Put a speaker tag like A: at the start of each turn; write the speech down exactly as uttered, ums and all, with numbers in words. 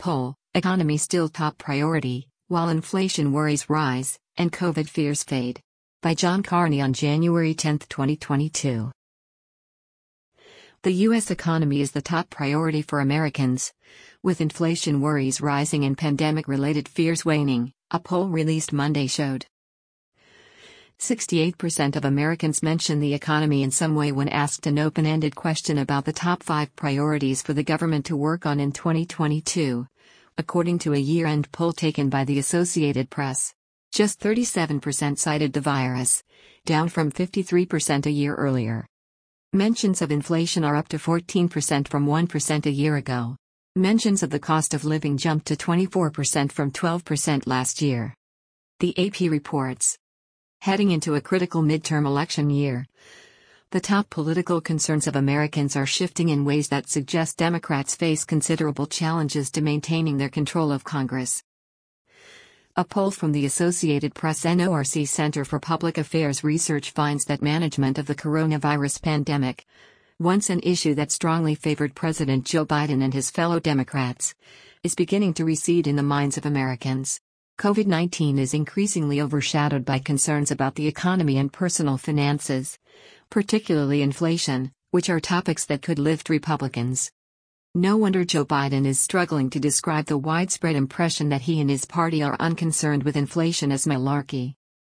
A: Poll, Economy Still Top Priority, While Inflation Worries Rise, and COVID Fears Fade. By John Carney on January tenth, twenty twenty-two. The U S economy is the top priority for Americans. With inflation worries rising and pandemic-related fears waning, a poll released Monday showed. sixty-eight percent of Americans mention the economy in some way when asked an open-ended question about the top five priorities for the government to work on in twenty twenty-two, according to a year-end poll taken by the Associated Press. Just thirty-seven percent cited the virus, down from fifty-three percent a year earlier. Mentions of inflation are up to fourteen percent from one percent a year ago. Mentions of the cost of living jumped to twenty-four percent from twelve percent last year. The A P reports. Heading into a critical midterm election year, the top political concerns of Americans are shifting in ways that suggest Democrats face considerable challenges to maintaining their control of Congress. A poll from the Associated Press N O R C Center for Public Affairs Research finds that management of the coronavirus pandemic, once an issue that strongly favored President Joe Biden and his fellow Democrats, is beginning to recede in the minds of Americans. COVID nineteen is increasingly overshadowed by concerns about the economy and personal finances, particularly inflation, which are topics that could lift Republicans. No wonder Joe Biden is struggling to describe the widespread impression that he and his party are unconcerned with inflation as malarkey.